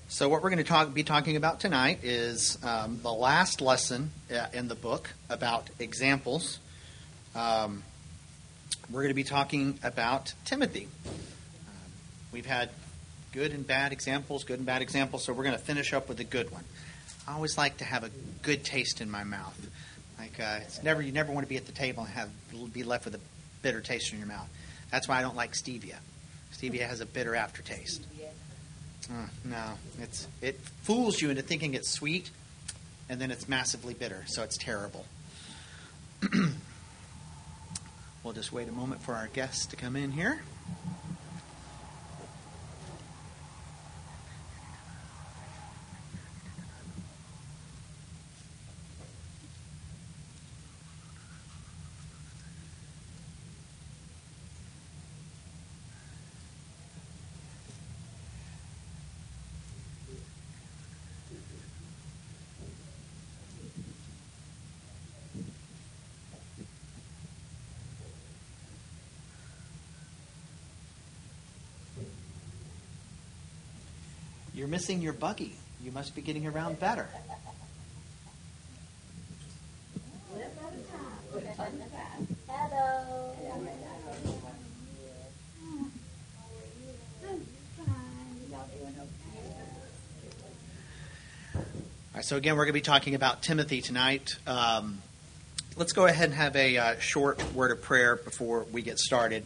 So what we're going to be talking about tonight is the last lesson in the book about examples. We're going to be talking about Timothy. We've had good and bad examples, so we're going to finish up with a good one. I always like to have a good taste in my mouth. You never want to be at the table and be left with a bitter taste in your mouth. That's why I don't like stevia. Stevia has a bitter aftertaste. No, it fools you into thinking it's sweet, and then it's massively bitter, so it's terrible. We'll just wait a moment for our guests to come in here. You're missing your buggy. You must be getting around better. Hello. All right, so again, we're going to be talking about Timothy tonight. Let's go ahead and have a short word of prayer before we get started.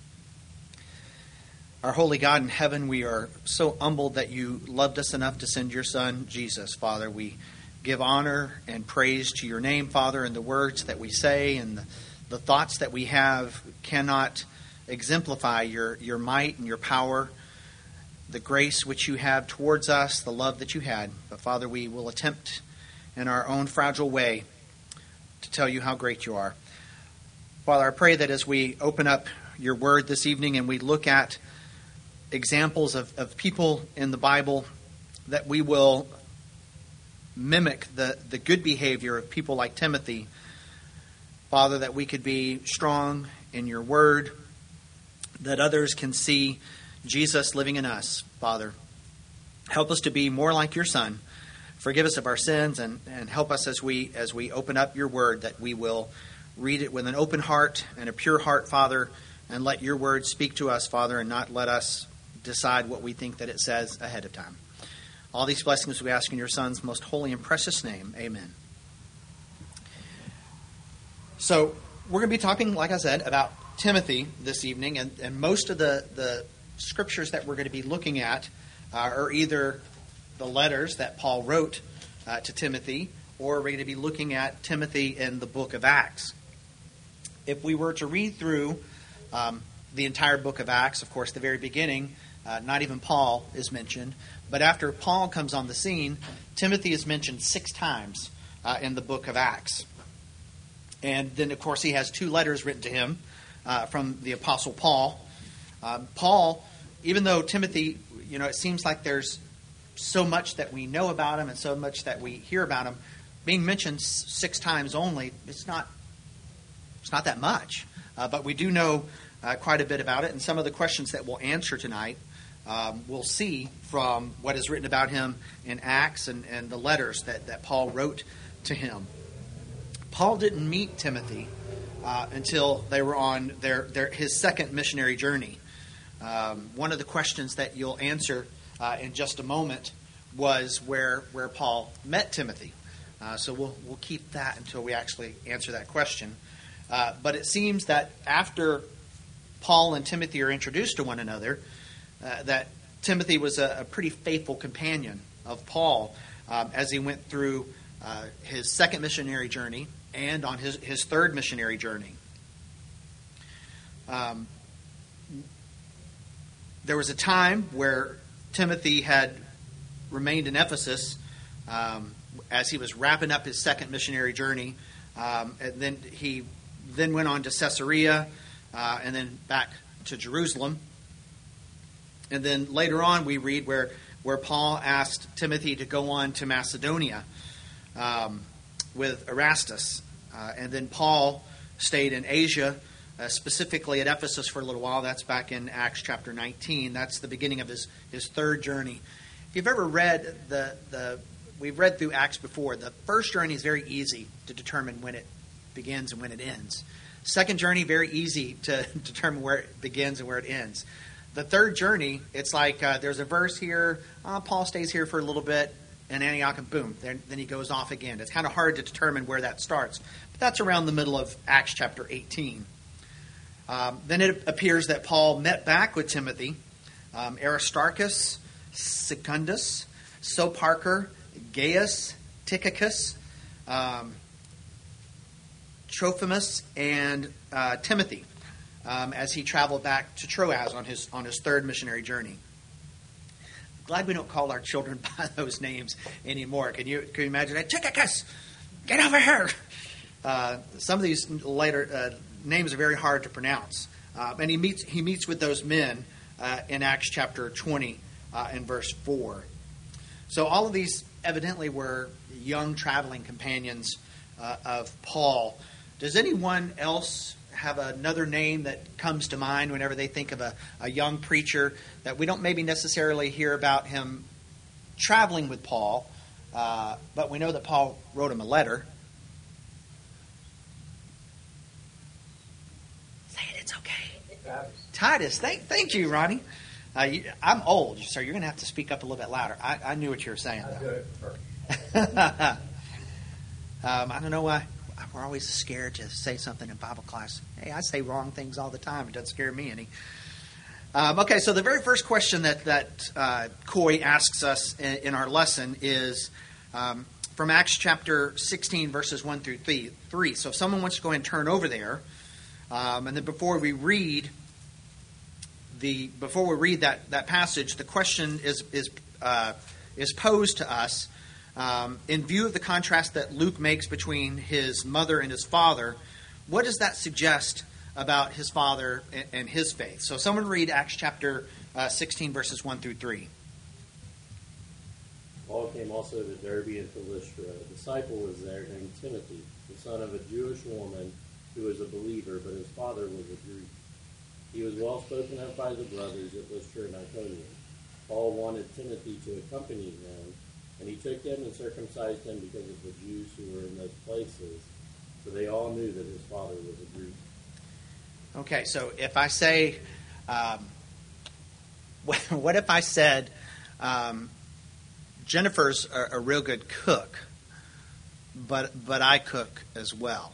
Our holy God in heaven, we are so humbled that you loved us enough to send your Son, Jesus, Father. We give honor and praise to your name, Father, and the words that we say and the thoughts that we have cannot exemplify your might and your power, the grace which you have towards us, the love that you had. But, Father, we will attempt in our own fragile way to tell you how great you are. Father, I pray that as we open up your word this evening and we look at examples of people in the Bible, that we will mimic the good behavior of people like Timothy. Father, that we could be strong in your word, that others can see Jesus living in us. Father, help us to be more like your Son. Forgive us of our sins and help us as we open up your word, that we will read it with an open heart and a pure heart, Father, and let your word speak to us, Father, and not let us decide what we think that it says ahead of time. All these blessings we ask in your Son's most holy and precious name. Amen. So we're going to be talking, like I said, about Timothy this evening, and most of the scriptures that we're going to be looking at are either the letters that Paul wrote to Timothy, or we're going to be looking at Timothy in the book of Acts. If we were to read through the entire book of Acts, of course, the very beginning, not even Paul is mentioned. But after Paul comes on the scene, Timothy is mentioned 6 times in the book of Acts. And then, of course, he has 2 letters written to him from the Apostle Paul. Paul, even though Timothy, it seems like there's so much that we know about him and so much that we hear about him, being mentioned 6 times only, it's not that much. But we do know quite a bit about it, and some of the questions that we'll answer tonight we'll see from what is written about him in Acts and the letters that Paul wrote to him. Paul didn't meet Timothy until they were on his second missionary journey. One of the questions that you'll answer in just a moment was where Paul met Timothy. So we'll keep that until we actually answer that question. But it seems that after Paul and Timothy are introduced to one another, that Timothy was a pretty faithful companion of Paul as he went through his second missionary journey and on his third missionary journey. There was a time where Timothy had remained in Ephesus as he was wrapping up his second missionary journey, and then he went on to Caesarea, and then back to Jerusalem. And then later on we read where Paul asked Timothy to go on to Macedonia with Erastus. And then Paul stayed in Asia, specifically at Ephesus for a little while. That's back in Acts chapter 19. That's the beginning of his third journey. If you've ever read we've read through Acts before, the first journey is very easy to determine when it begins and when it ends. Second journey, very easy to determine where it begins and where it ends. The third journey, it's like there's a verse here, Paul stays here for a little bit in Antioch, and boom, then he goes off again. It's kind of hard to determine where that starts. But that's around the middle of Acts chapter 18. Then it appears that Paul met back with Timothy, Aristarchus, Secundus, Soparker, Gaius, Tychicus, Trophimus, and Timothy as he traveled back to Troas on his third missionary journey. Glad we don't call our children by those names anymore. Can you imagine that? Tychicus, get over here. Some of these later names are very hard to pronounce. And he meets with those men in Acts chapter 20 and verse 4. So all of these evidently were young traveling companions of Paul. Does anyone else have another name that comes to mind whenever they think of a young preacher that we don't maybe necessarily hear about him traveling with Paul, but we know that Paul wrote him a letter? Say it, it's okay. Titus. Thank you, Ronnie. I'm old, so you're going to have to speak up a little bit louder. I knew what you were saying, though. I don't know why we're always scared to say something in Bible class. Hey, I say wrong things all the time. It doesn't scare me any. Okay, so the very first question that Coy asks us in our lesson is from Acts chapter 16, verses 1 through 3. So if someone wants to go ahead and turn over there, and then before we read that passage, the question is posed to us in view of the contrast that Luke makes between his mother and his father. What does that suggest about his father and his faith? So someone read Acts chapter 16, verses 1 through 3. Paul came also to Derbe and to Lystra. A disciple was there named Timothy, the son of a Jewish woman who was a believer, but his father was a Greek. He was well spoken of by the brothers at Lystra and Iconium. Paul wanted Timothy to accompany them, and he took him and circumcised him because of the Jews who were in those places. So they all knew that his father was a Greek. Okay, so if I say, what if I said, Jennifer's a real good cook, but I cook as well?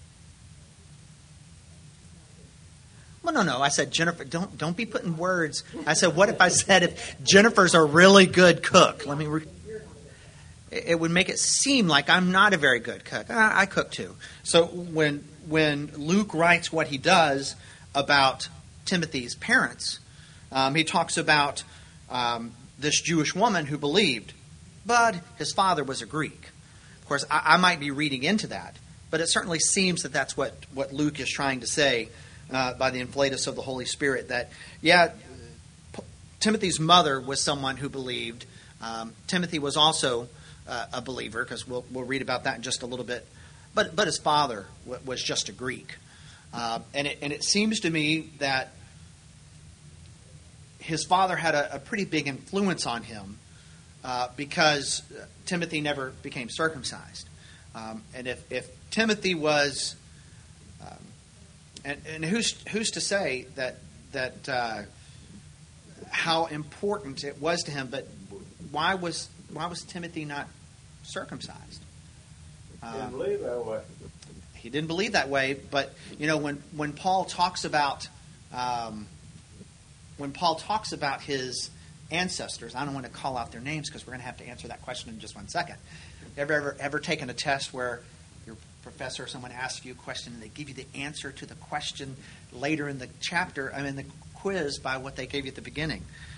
Well, no. I said Jennifer. Don't be putting words. I said, what if I said if Jennifer's a really good cook? It would make it seem like I'm not a very good cook. I cook too. So when Luke writes what he does about Timothy's parents, he talks about this Jewish woman who believed, but his father was a Greek. Of course, I might be reading into that, but it certainly seems that that's what Luke is trying to say by the inflatus of the Holy Spirit. That, Timothy's mother was someone who believed. Timothy was also a believer, because we'll read about that in just a little bit. But his father was just a Greek. And it seems to me that his father had a pretty big influence on him because Timothy never became circumcised. And if Timothy was, and who's to say that how important it was to him? But why was Timothy not circumcised? He didn't believe that way. He didn't believe that way. But when Paul talks about his ancestors, I don't want to call out their names because we're going to have to answer that question in just 1 second. Ever taken a test where your professor or someone asks you a question and they give you the answer to the question later in the chapter, the quiz, by what they gave you at the beginning?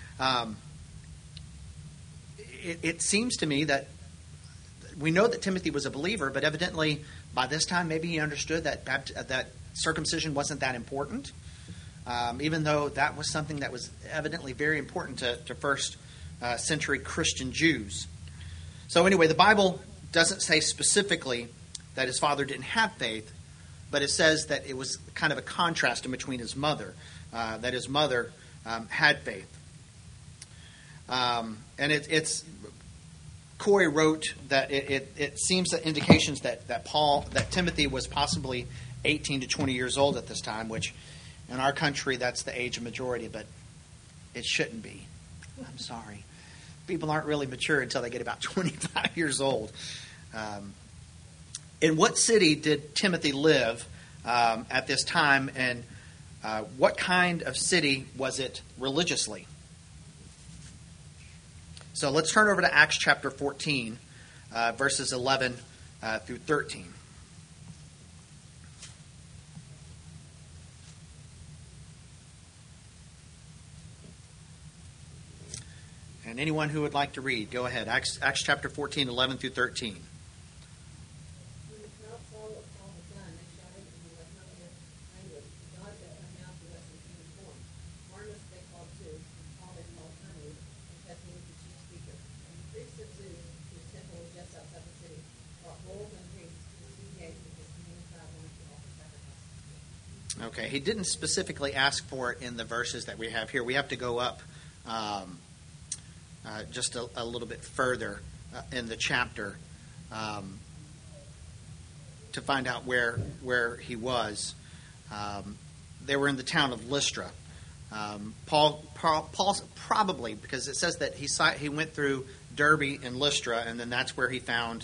It seems to me that we know that Timothy was a believer, but evidently by this time maybe he understood that circumcision wasn't that important, even though that was something that was evidently very important to first century Christian Jews. So anyway, the Bible doesn't say specifically that his father didn't have faith, but it says that it was kind of a contrast in between his mother, that his mother had faith. And it's Corey wrote that it seems that indications that Timothy was possibly 18 to 20 years old at this time, which in our country that's the age of majority, but it shouldn't be. I'm sorry. People aren't really mature until they get about 25 years old. In what city did Timothy live at this time, and what kind of city was it religiously? So let's turn over to Acts chapter 14, verses 11 through 13. And anyone who would like to read, go ahead. Acts chapter 14, 11 through 13. Okay, he didn't specifically ask for it in the verses that we have here. We have to go up just a little bit further in the chapter to find out where he was. They were in the town of Lystra. Paul's probably, because it says that he went through Derbe and Lystra, and then that's where he found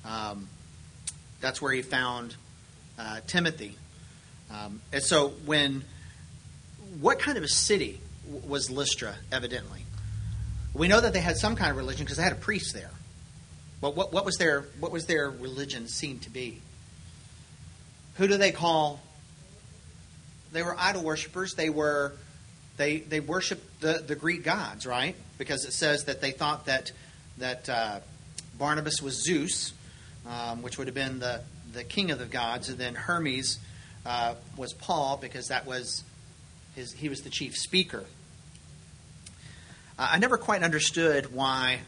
Timothy. And so what kind of a city was Lystra, evidently? We know that they had some kind of religion because they had a priest there. But what was their religion seen to be? Who do they call? They were idol worshippers. They worshipped the Greek gods, right? Because it says that they thought that Barnabas was Zeus, which would have been the king of the gods, and then Hermes was Paul, because he was the chief speaker. I never quite understood why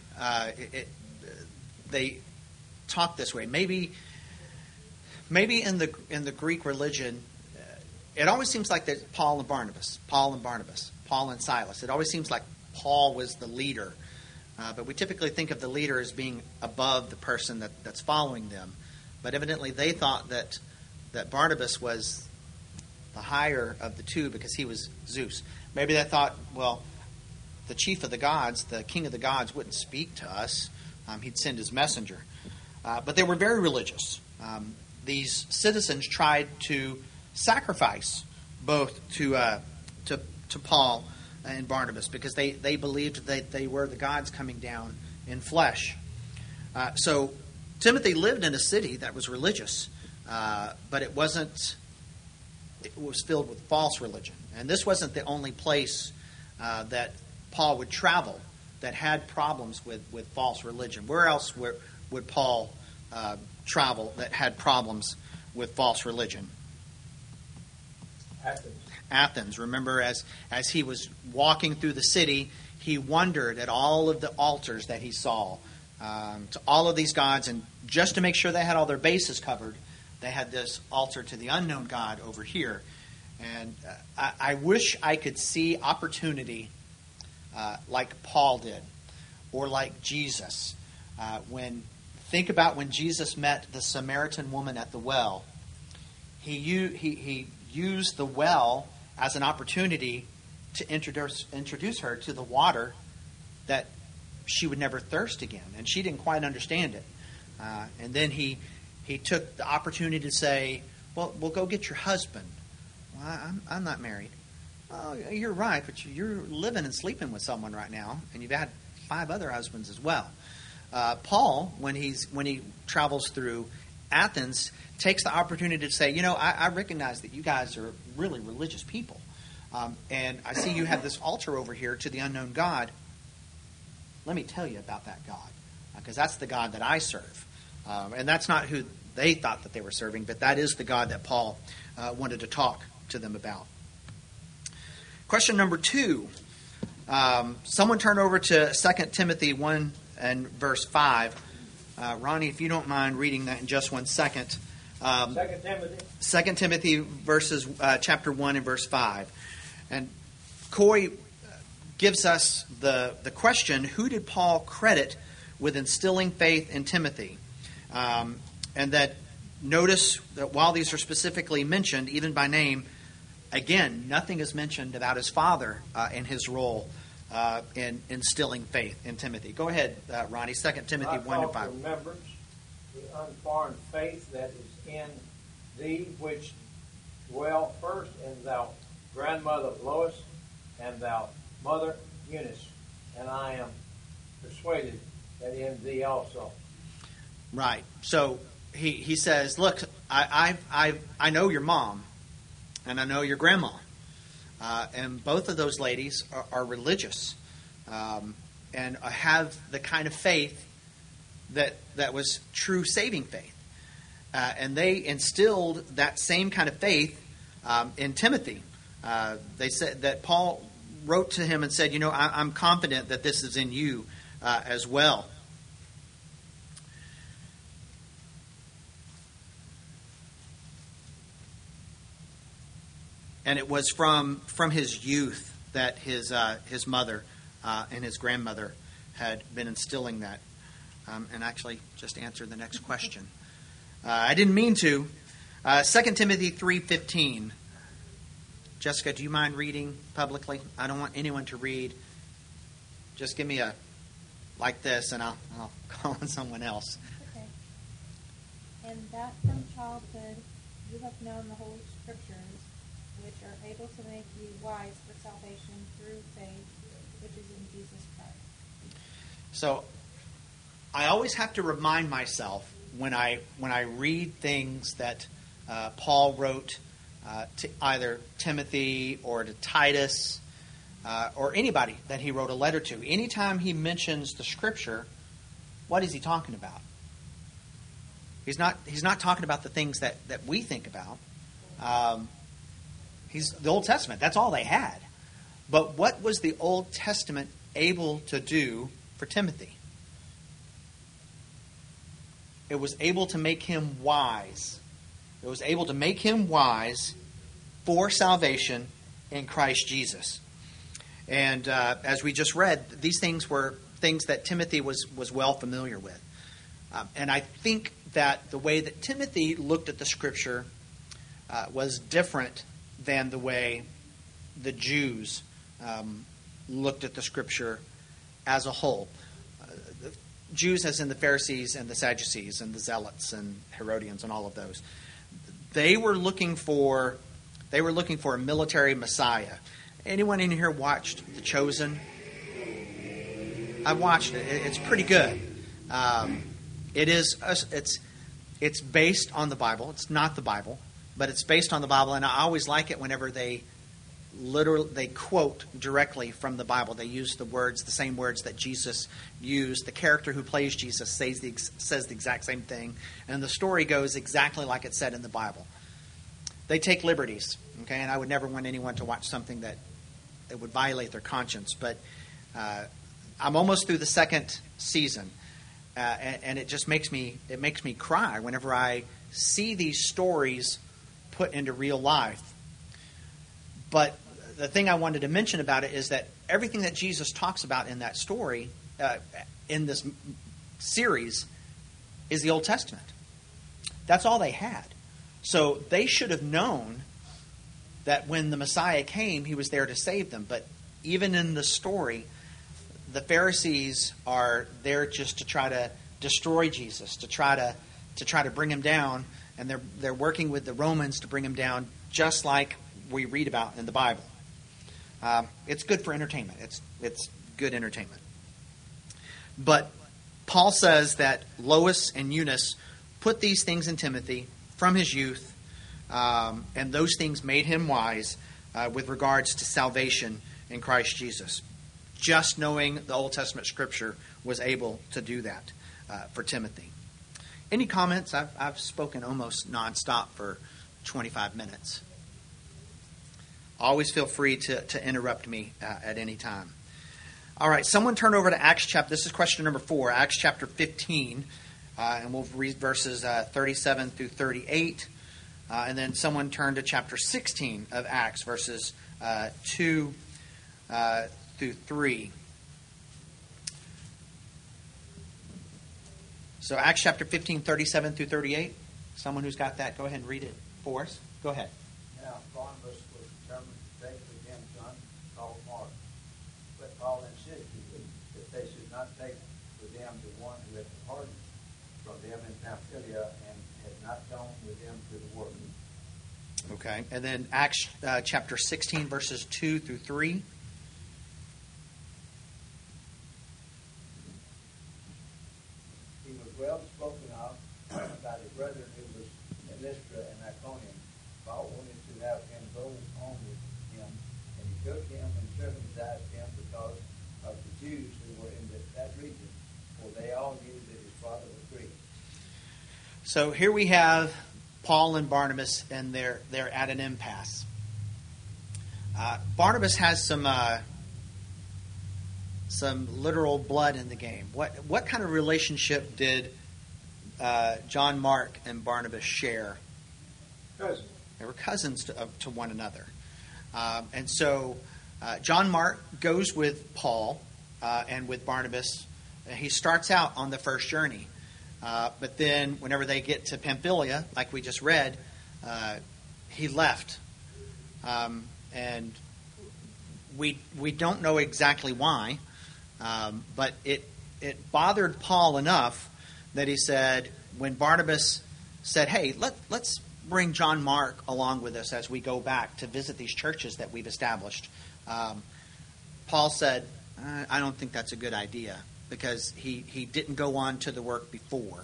they talked this way. Maybe in the Greek religion, it always seems like there's Paul and Barnabas, Paul and Silas. It always seems like Paul was the leader, but we typically think of the leader as being above the person that's following them. But evidently, they thought that Barnabas was the higher of the two because he was Zeus. Maybe they thought, well, the chief of the gods, the king of the gods, wouldn't speak to us. He'd send his messenger. But they were very religious. These citizens tried to sacrifice both to Paul and Barnabas because they believed that they were the gods coming down in flesh. So Timothy lived in a city that was religious, but it wasn't. It was filled with false religion, and this wasn't the only place that Paul would travel that had problems with false religion. Where else would Paul travel that had problems with false religion? Athens. Remember, as he was walking through the city, he wondered at all of the altars that he saw to all of these gods, and just to make sure they had all their bases covered, they had this altar to the unknown God over here. And I wish I could see opportunity like Paul did, or like Jesus. Think about when Jesus met the Samaritan woman at the well. He used the well as an opportunity to introduce her to the water that she would never thirst again. And she didn't quite understand it. And then he took the opportunity to say, well, go get your husband. Well, I'm not married. Oh, you're right, but you're living and sleeping with someone right now, and you've had 5 other husbands as well. Paul, when he travels through Athens, takes the opportunity to say, I recognize that you guys are really religious people, and I see you have this altar over here to the unknown God. Let me tell you about that God, because that's the God that I serve. And that's not who they thought that they were serving, but that is the God that Paul wanted to talk to them about. Question number 2. Someone turn over to 2 Timothy 1 and verse 5. Ronnie, if you don't mind reading that in just 1 second. 2 Timothy chapter 1 and verse 5. And Corey gives us the question, who did Paul credit with instilling faith in Timothy? And that notice that while these are specifically mentioned, even by name, again, nothing is mentioned about his father and his role in instilling faith in Timothy. Go ahead, Ronnie, 2 Timothy 1 and 5. Remembrance the unforeign faith that is in thee, which dwell first in thou grandmother Lois and thou mother Eunice, and I am persuaded that in thee also. Right. So he says, look, I know your mom, and I know your grandma, and both of those ladies are religious, and have the kind of faith that was true saving faith, and they instilled that same kind of faith in Timothy. They said that Paul wrote to him and said, I'm confident that this is in you as well. And it was from his youth that his mother and his grandmother had been instilling that. And actually just answered the next question. I didn't mean to. 2 Timothy 3:15. Jessica, do you mind reading publicly? I don't want anyone to read. Just give me a like this, and I'll call on someone else. Okay. And that from childhood you have known the Holy Scriptures, which are able to make you wise for salvation through faith, which is in Jesus Christ. So I always have to remind myself when I read things that Paul wrote to either Timothy or to Titus or anybody that he wrote a letter to. Anytime he mentions the Scripture, what is he talking about? He's not talking about the things that we think about. He's the Old Testament. That's all they had. But what was the Old Testament able to do for Timothy? It was able to make him wise. It was able to make him wise for salvation in Christ Jesus. And as we just read, these things were things that Timothy was well familiar with. And I think that the way that Timothy looked at the Scripture was different than the way the Jews looked at the Scripture as a whole. Jews as in the Pharisees and the Sadducees and the Zealots and Herodians and all of those. They were looking for a military Messiah. Anyone in here watched The Chosen? I've watched it. It's pretty good. It's based on the Bible. It's not the Bible, but it's based on the Bible, and I always like it whenever they quote directly from the Bible. They use the same words that Jesus used. The character who plays Jesus says the exact same thing, and the story goes exactly like it's said in the Bible. They take liberties, okay? And I would never want anyone to watch something that would violate their conscience. But I'm almost through the second season, and it just makes me cry whenever I see these stories put into real life. But the thing I wanted to mention about it is that everything that Jesus talks about in that story, in this series, is the Old Testament. That's all they had. So they should have known that when the Messiah came, he was there to save them. But even in the story, the Pharisees are there just to try to destroy Jesus, to try to bring him down, and they're working with the Romans to bring him down, just like we read about in the Bible. It's good for entertainment. It's good entertainment. But Paul says that Lois and Eunice put these things in Timothy from his youth, and those things made him wise with regards to salvation in Christ Jesus. Just knowing the Old Testament Scripture was able to do that for Timothy. Any comments? I've spoken almost nonstop for 25 minutes. Always feel free to interrupt me at any time. All right, someone turn over to Acts chapter. This is question number 4, Acts chapter 15, and we'll read verses 37 through 38. And then someone turn to chapter 16 of Acts, verses 2 through 3. So Acts chapter 15, 37 through 38. Someone who's got that, go ahead and read it for us. Go ahead. Now Barnabas was determined to take with him John called Mark. But Paul insisted that they should not take with them the one who had departed from them in Pamphylia and had not gone with them to the work. Okay. And then Acts chapter 16, verses 2 through 3. He was well spoken of by the brethren who was in Lystra and Iconium. Paul wanted to have him go on with him, and he took him and circumcised him because of the Jews who were in that region, for they all knew that his father was Greek. So here we have Paul and Barnabas, and they're at an impasse. Barnabas has some literal blood in the game. What kind of relationship did John Mark and Barnabas share? Cousins. They were cousins to one another. And so John Mark goes with Paul and with Barnabas. He starts out on the first journey. But then whenever they get to Pamphylia, like we just read, he left. And we don't know exactly why, but it bothered Paul enough that he said, when Barnabas said, hey, let's bring John Mark along with us as we go back to visit these churches that we've established, Paul said, I don't think that's a good idea, because he didn't go on to the work before.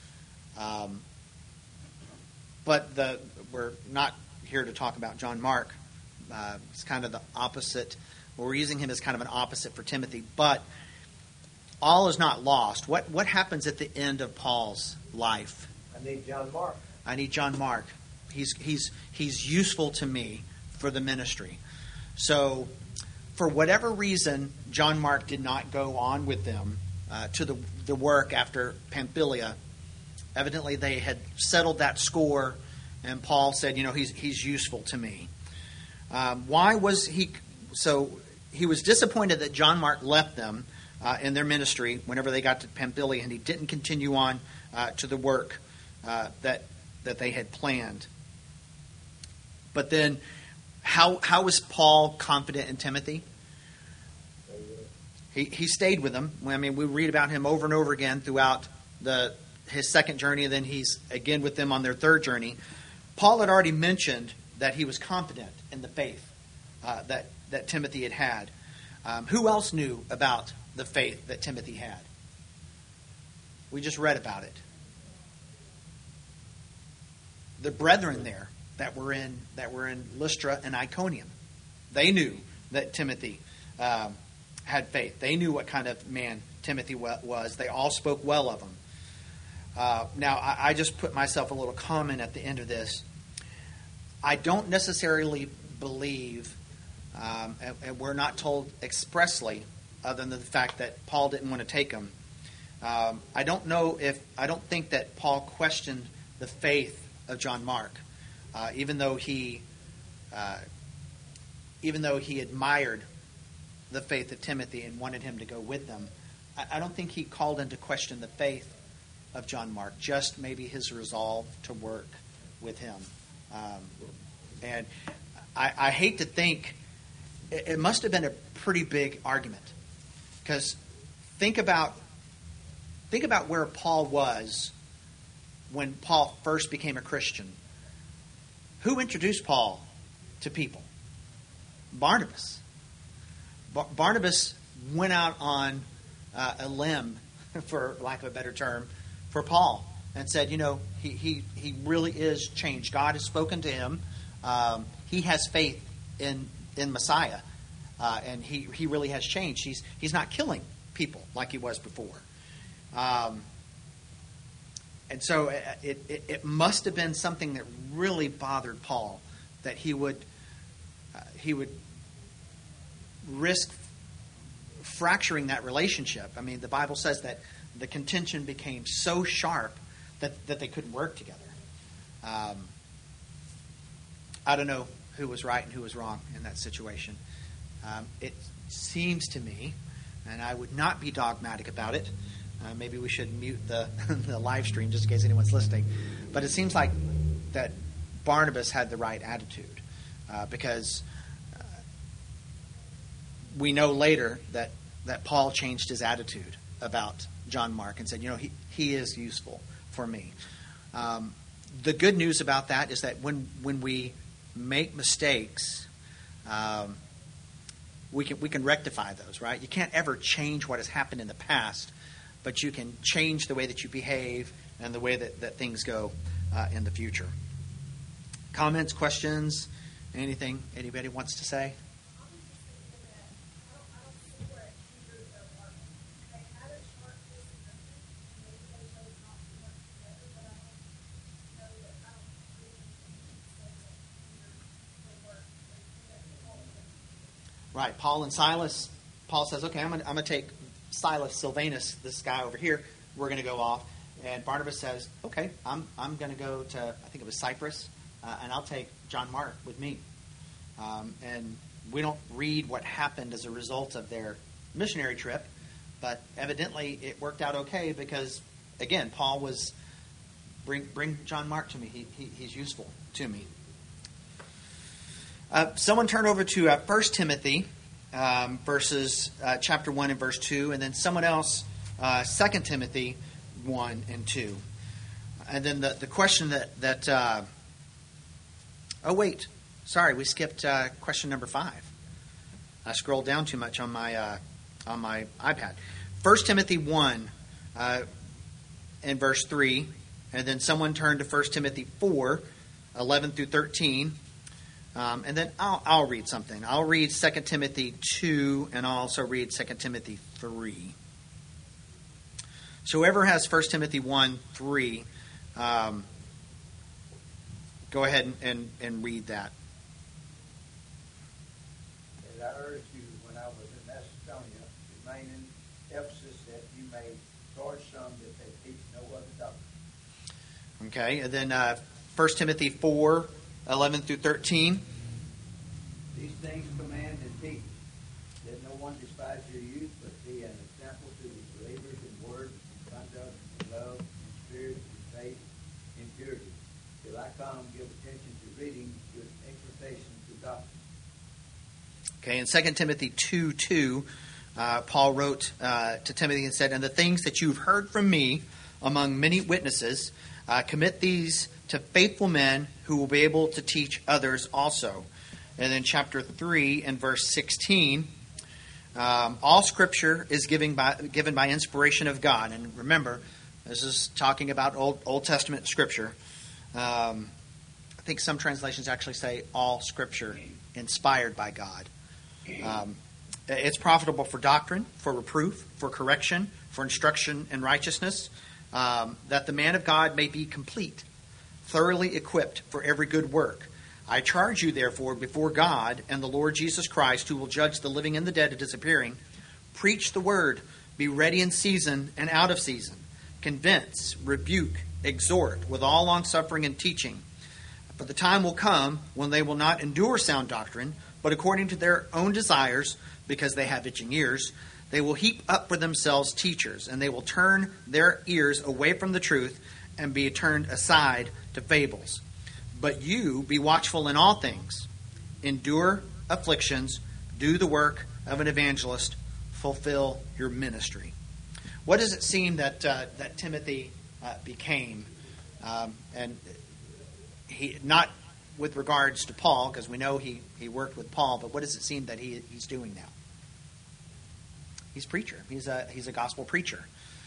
But we're not here to talk about John Mark. It's kind of the opposite. We're using him as kind of an opposite for Timothy. But all is not lost. What happens at the end of Paul's life? I need John Mark. I need John Mark. He's useful to me for the ministry. So, for whatever reason, John Mark did not go on with them to the work after Pamphylia. Evidently, they had settled that score, and Paul said, he's useful to me. Why was he? So he was disappointed that John Mark left them in their ministry whenever they got to Pamphylia, and he didn't continue on to the work that they had planned. But then, how was Paul confident in Timothy? He stayed with them. I mean, we read about him over and over again throughout his second journey, and then he's again with them on their third journey. Paul had already mentioned that he was confident in the faith that Timothy had. Who else knew about the faith that Timothy had? We just read about it. The brethren there that were in Lystra and Iconium, they knew that Timothy had faith. They knew what kind of man Timothy was. They all spoke well of him. Now, I just put myself a little comment at the end of this. I don't necessarily believe, and we're not told expressly, other than the fact that Paul didn't want to take him. I don't think that Paul questioned the faith of John Mark, even though he admired the faith of Timothy and wanted him to go with them. I don't think he called into question the faith of John Mark, just maybe his resolve to work with him. And I hate to think, it must have been a pretty big argument, because think about where Paul was when Paul first became a Christian. Who introduced Paul to people? Barnabas. Barnabas went out on a limb, for lack of a better term, for Paul, and said, he really is changed. God has spoken to him. He has faith in Messiah, and he really has changed. He's not killing people like he was before. And so it must have been something that really bothered Paul, that he would risk fracturing that relationship. I mean, the Bible says that the contention became so sharp that they couldn't work together. I don't know who was right and who was wrong in that situation. It seems to me, and I would not be dogmatic about it. Maybe we should mute the, the live stream just in case anyone's listening. But it seems like that Barnabas had the right attitude because we know later that Paul changed his attitude about John Mark and said, he is useful for me. The good news about that is that when we make mistakes, we can rectify those, right? You can't ever change what has happened in the past, but you can change the way that you behave and the way that things go in the future. Comments, questions, anything anybody wants to say? Right, Paul and Silas. Paul says, okay, I'm going to take Silas, Silvanus, this guy over here. We're going to go off. And Barnabas says, okay, I'm going to go to, I think it was Cyprus, and I'll take John Mark with me. And we don't read what happened as a result of their missionary trip, but evidently it worked out okay because, again, Paul was, bring John Mark to me. He's useful to me. Someone turn over to 1 Timothy, verses chapter 1 and verse 2, and then someone else, 2 Timothy 1 and 2. And then the question that oh, wait. Sorry, we skipped question number 5. I scrolled down too much on my iPad. 1 Timothy 1 and verse 3, and then someone turn to 1 Timothy 4, 11 through 13. And then I'll read something. I'll read 2 Timothy 2, and I'll also read 2 Timothy 3. So whoever has 1 Timothy 1, 3, go ahead and read that. As I urged you when I was in Macedonia, remain in Ephesus, that you may charge some that they teach no other doctrine. Okay, and then 1 Timothy 4, 11 through 13. These things command and teach, that no one despise your youth, but be an example to the believers in word, in conduct, in love, in spirit, in faith, in purity. Till I come, give attention to reading, good exhortation to doctrine. Okay, in 2 Timothy 2:2, Paul wrote to Timothy and said, and the things that you've heard from me among many witnesses, commit these to faithful men who will be able to teach others also. And then chapter 3 and verse 16, all Scripture is given by inspiration of God. And remember, this is talking about Old Testament Scripture. I think some translations actually say all Scripture inspired by God. It's profitable for doctrine, for reproof, for correction, for instruction in righteousness, that the man of God may be complete, thoroughly equipped for every good work. I charge you, therefore, before God and the Lord Jesus Christ, who will judge the living and the dead at his appearing, preach the word, be ready in season and out of season, convince, rebuke, exhort with all longsuffering and teaching. For the time will come when they will not endure sound doctrine, but according to their own desires, because they have itching ears, they will heap up for themselves teachers, and they will turn their ears away from the truth and be turned aside to fables. But you be watchful in all things, endure afflictions, do the work of an evangelist, fulfill your ministry. What does it seem that Timothy became? And he, not with regards to Paul, because we know he worked with Paul, but what does it seem that he's doing now? He's a preacher. He's a gospel preacher.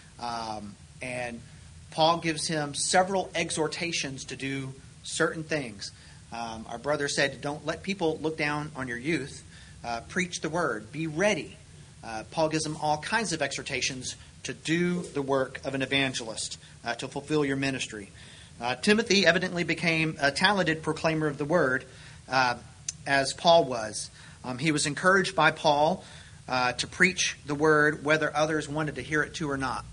And Paul gives him several exhortations to do certain things. Our brother said, don't let people look down on your youth. Preach the word. Be ready. Paul gives them all kinds of exhortations to do the work of an evangelist, to fulfill your ministry. Timothy evidently became a talented proclaimer of the word, as Paul was. He was encouraged by Paul to preach the word, whether others wanted to hear it or not.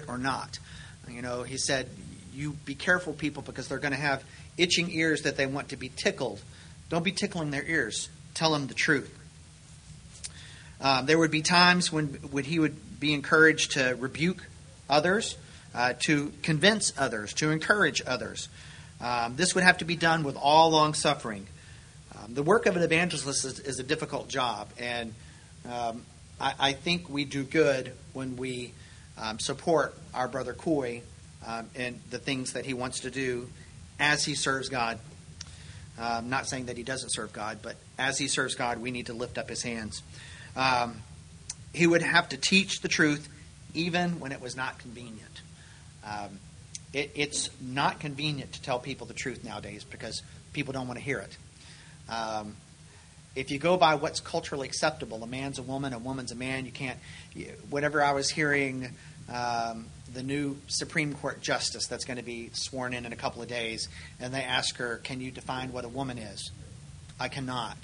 You know, he said, you be careful, people, because they're going to have itching ears that they want to be tickled. Don't be tickling their ears. Tell them the truth. There would be times when he would be encouraged to rebuke others, to convince others, to encourage others. This would have to be done with all long suffering. The work of an evangelist is a difficult job, and I think we do good when we support our brother Coy in the things that he wants to do as he serves God. Not saying that he doesn't serve God, but as he serves God, we need to lift up his hands. He would have to teach the truth even when it was not convenient. It's not convenient to tell people the truth nowadays because people don't want to hear it. If you go by what's culturally acceptable, a man's a woman, a woman's a man, you can't... Whatever I was hearing, the new Supreme Court justice that's going to be sworn in a couple of days, and they ask her, can you define what a woman is? I cannot.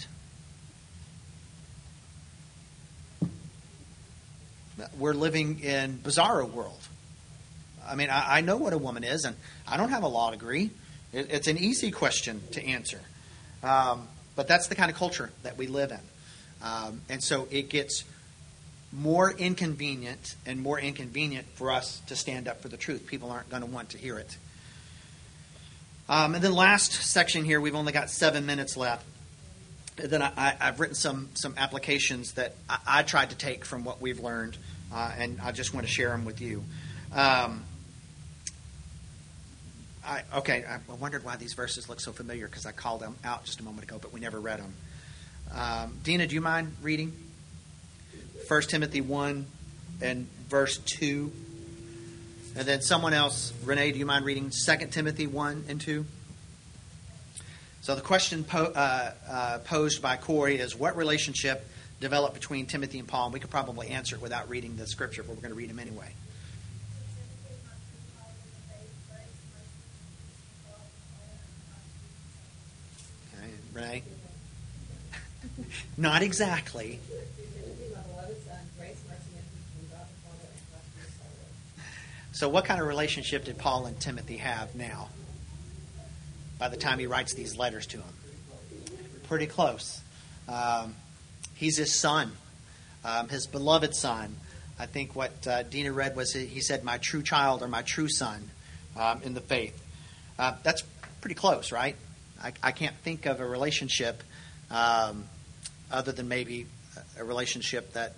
We're living in bizarro world. I mean, I know what a woman is, and I don't have a law degree. It's an easy question to answer. But that's the kind of culture that we live in. And so it gets more inconvenient and more inconvenient for us to stand up for the truth. People aren't going to want to hear it. And then last section here, we've only got 7 minutes left. And then I've written some applications that I tried to take from what we've learned, and I just want to share them with you. I wondered why these verses look so familiar because I called them out just a moment ago, but we never read them. Dina, do you mind reading 1 Timothy 1 and verse 2? And then someone else, Renee, do you mind reading 2 Timothy 1 and 2? So the question posed by Corey is, what relationship developed between Timothy and Paul? And we could probably answer it without reading the scripture, but we're going to read them anyway. Okay, Renee? Not exactly. So what kind of relationship did Paul and Timothy have now by the time he writes these letters to him? Pretty close. He's his son, his beloved son. I think what Dina read was he said, my true child or my true son in the faith. That's pretty close, right? I can't think of a relationship other than maybe a relationship that,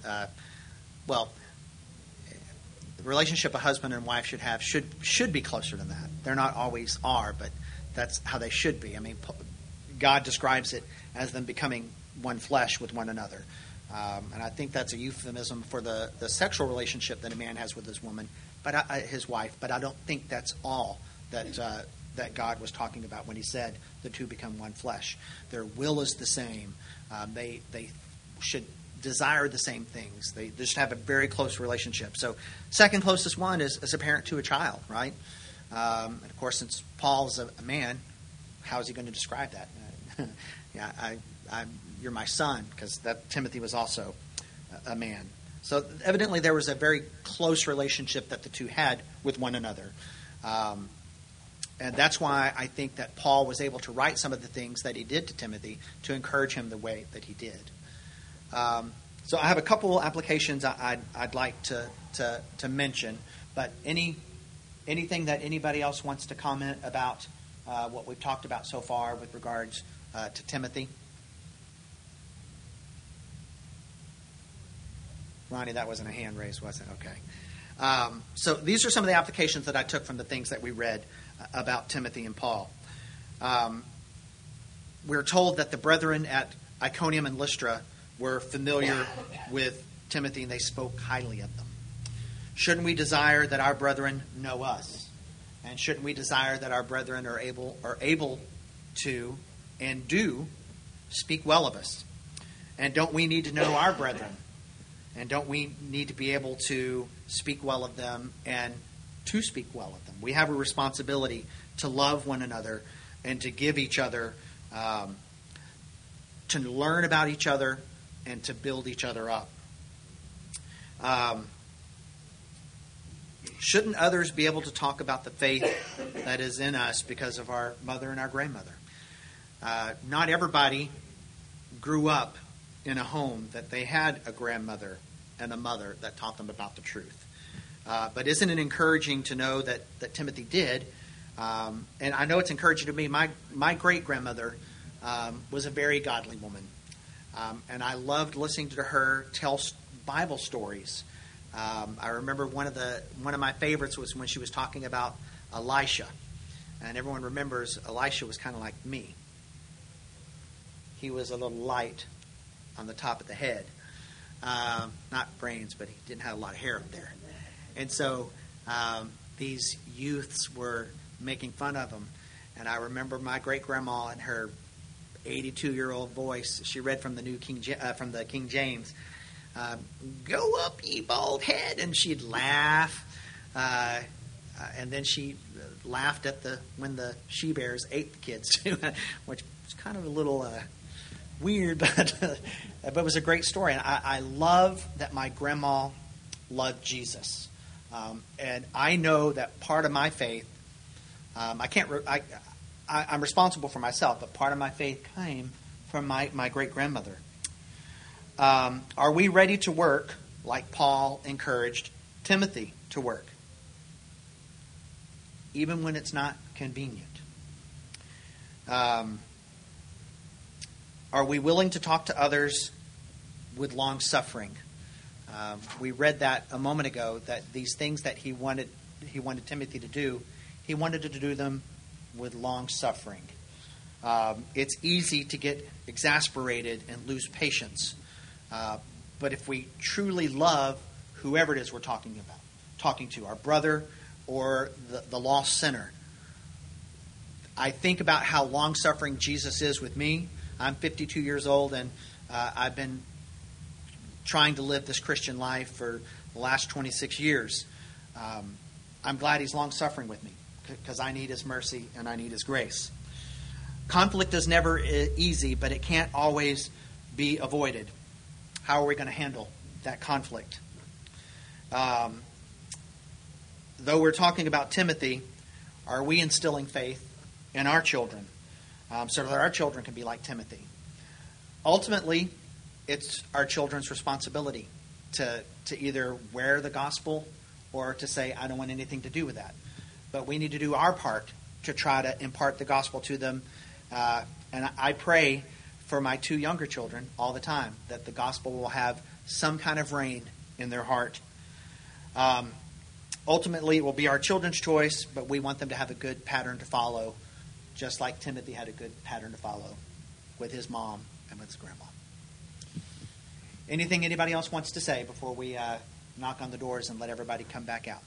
the relationship a husband and wife should have should be closer than that. They're not always are, but that's how they should be. I mean, God describes it as them becoming one flesh with one another. And I think that's a euphemism for the sexual relationship that a man has with his woman, but his wife. But I don't think that's all that God was talking about when he said the two become one flesh. Their will is the same. They should desire the same things. They just have a very close relationship. So second closest one is a parent to a child, right? And of course, since Paul's a man, how is he going to describe that? You're my son, because that Timothy was also a man. So evidently there was a very close relationship that the two had with one another. And that's why I think that Paul was able to write some of the things that he did to Timothy to encourage him the way that he did. So I have a couple applications I'd like to mention, but anything that anybody else wants to comment about what we've talked about so far with regards to Timothy? Ronnie, that wasn't a hand raise, was it? Okay. So these are some of the applications that I took from the things that we read about Timothy and Paul. We're told that the brethren at Iconium and Lystra were familiar with Timothy and they spoke highly of them. Shouldn't we desire that our brethren know us? And shouldn't we desire that our brethren are able to and do speak well of us? And don't we need to know our brethren? And don't we need to be able to speak well of them and to speak well of them? We have a responsibility to love one another and to give each other, to learn about each other and to build each other up. Shouldn't others be able to talk about the faith that is in us because of our mother and our grandmother? Not everybody grew up in a home that they had a grandmother and a mother that taught them about the truth. But isn't it encouraging to know that Timothy did? And I know it's encouraging to me. My great-grandmother was a very godly woman. And I loved listening to her tell Bible stories. I remember one of my favorites was when she was talking about Elisha. And everyone remembers Elisha was kind of like me. He was a little light on the top of the head. Not brains, but he didn't have a lot of hair up there. And so these youths were making fun of him. And I remember my great-grandma and her 82-year-old voice. She read from the King James. Go up, ye bald head, and she'd laugh. And then she laughed at when the she-bears ate the kids too, which was kind of a little weird, but it was a great story. And I love that my grandma loved Jesus, and I know that part of my faith. I'm responsible for myself, but part of my faith came from my great-grandmother. Are we ready to work like Paul encouraged Timothy to work, even when it's not convenient? Are we willing to talk to others with long suffering? We read that a moment ago, that these things that he wanted Timothy to do, he wanted to do them with long suffering. It's easy to get exasperated and lose patience. But if we truly love whoever it is we're talking to, our brother or the lost sinner, I think about how long-suffering Jesus is with me. I'm 52 years old, and I've been trying to live this Christian life for the last 26 years. I'm glad he's long-suffering with me, because I need his mercy and I need his grace. Conflict is never easy, but it can't always be avoided. How are we going to handle that conflict? Though we're talking about Timothy, are we instilling faith in our children so that our children can be like Timothy? Ultimately, it's our children's responsibility to either wear the gospel or to say, I don't want anything to do with that. But we need to do our part to try to impart the gospel to them. And I pray for my two younger children all the time that the gospel will have some kind of reign in their heart. Ultimately, it will be our children's choice, but we want them to have a good pattern to follow, just like Timothy had a good pattern to follow with his mom and with his grandma. Anything anybody else wants to say before we knock on the doors and let everybody come back out?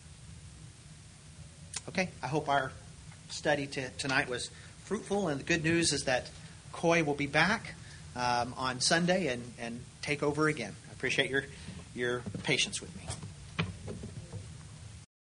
Okay, I hope our study tonight was fruitful, and the good news is that Coy will be back on Sunday and take over again. I appreciate your patience with me.